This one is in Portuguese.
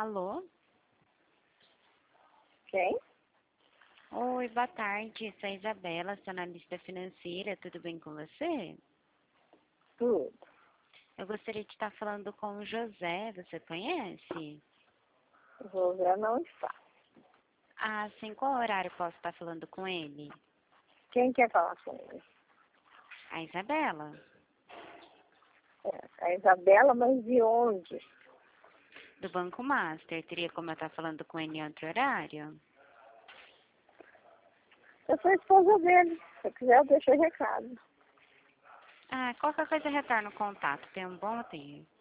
Alô? Quem? Oi, boa tarde. Sou a Isabela, sou analista financeira. Tudo bem com você? Tudo. Eu gostaria de estar falando com o José. Você conhece? O José não está. Ah, sim. Qual horário eu posso estar falando com ele? Quem quer falar com ele? A Isabela. A Isabela, mas de onde? Do Banco Master. Teria como eu estar falando com ele em outro horário? Eu sou a esposa dele. Se quiser, eu deixo recado. Ah, qualquer coisa retorna o contato. Tem um bom dia.